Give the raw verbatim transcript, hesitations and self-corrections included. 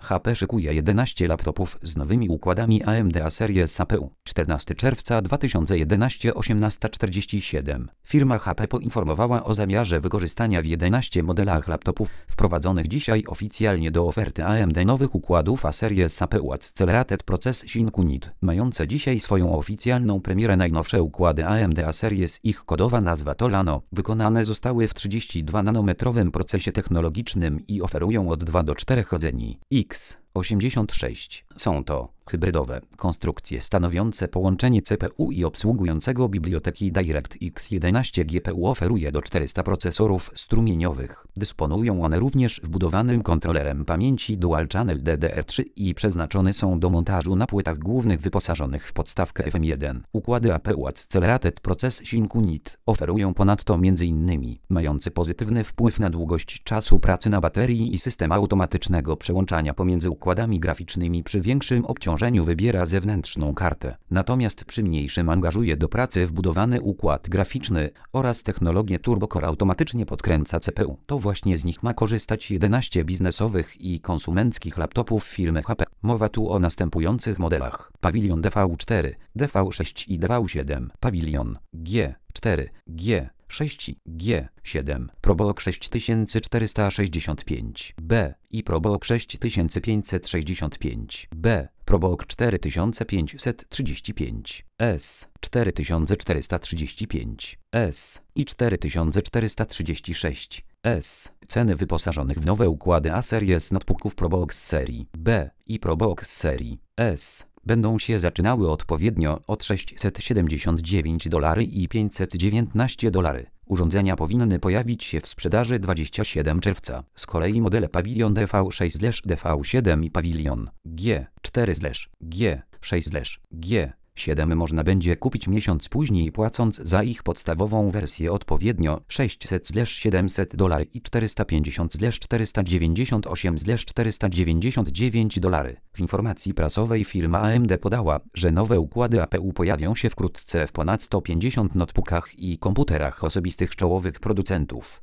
H P szykuje jedenaście laptopów z nowymi układami A M D A Series C P U. czternastego czerwca dwa tysiące jedenastego, osiemnasta czterdzieści siedem. Firma H P poinformowała o zamiarze wykorzystania w jedenastu modelach laptopów wprowadzonych dzisiaj oficjalnie do oferty A M D nowych układów A Series C P U Accelerated Processing Unit. Mające dzisiaj swoją oficjalną premierę najnowsze układy A M D A Series, ich kodowa nazwa to Llano, wykonane zostały w trzydzieści dwa nanometrowym procesie technologicznym i oferują od dwóch do czterech rdzeni X osiemdziesiąt sześć. Są to hybrydowe konstrukcje stanowiące połączenie C P U i obsługującego biblioteki DirectX jedenaście G P U oferuje do czterystu procesorów strumieniowych. Dysponują one również wbudowanym kontrolerem pamięci Dual Channel D D R trzy i przeznaczone są do montażu na płytach głównych wyposażonych w podstawkę F M jeden. Układy A P U Accelerated Processing Unit oferują ponadto m.in. mający pozytywny wpływ na długość czasu pracy na baterii i system automatycznego przełączania pomiędzy układami graficznymi. Przy większym obciążeniu wybiera zewnętrzną kartę, natomiast przy mniejszym angażuje do pracy wbudowany układ graficzny oraz technologię Turbo Core automatycznie podkręca C P U. To właśnie z nich ma korzystać jedenaście biznesowych i konsumenckich laptopów firmy H P. Mowa tu o następujących modelach: Pavilion D V cztery, D V sześć i D V siedem, Pavilion G cztery, G sześć, G siedem, ProBook sześć tysięcy czterysta sześćdziesiąt pięć B i ProBook sześć tysięcy pięćset sześćdziesiąt pięć B, ProBook cztery tysiące pięćset trzydzieści pięć S, cztery tysiące czterysta trzydzieści pięć S i cztery tysiące czterysta trzydzieści sześć S. Ceny wyposażonych w nowe układy A Series notebooków ProBook z serii B i ProBook z serii S będą się zaczynały odpowiednio od sześćset siedemdziesiąt dziewięć dolarów i pięćset dziewiętnaście dolarów. Urządzenia powinny pojawić się w sprzedaży dwudziestego siódmego czerwca. Z kolei modele Pavilion D V sześć, D V siedem i Pavilion G cztery, G sześć, G siedem można będzie kupić miesiąc później, płacąc za ich podstawową wersję odpowiednio sześćset, siedemset dolarów i czterysta pięćdziesiąt, czterysta dziewięćdziesiąt osiem, czterysta dziewięćdziesiąt dziewięć dolarów. W informacji prasowej firma A M D podała, że nowe układy A P U pojawią się wkrótce w ponad stu pięćdziesięciu notebookach i komputerach osobistych czołowych producentów.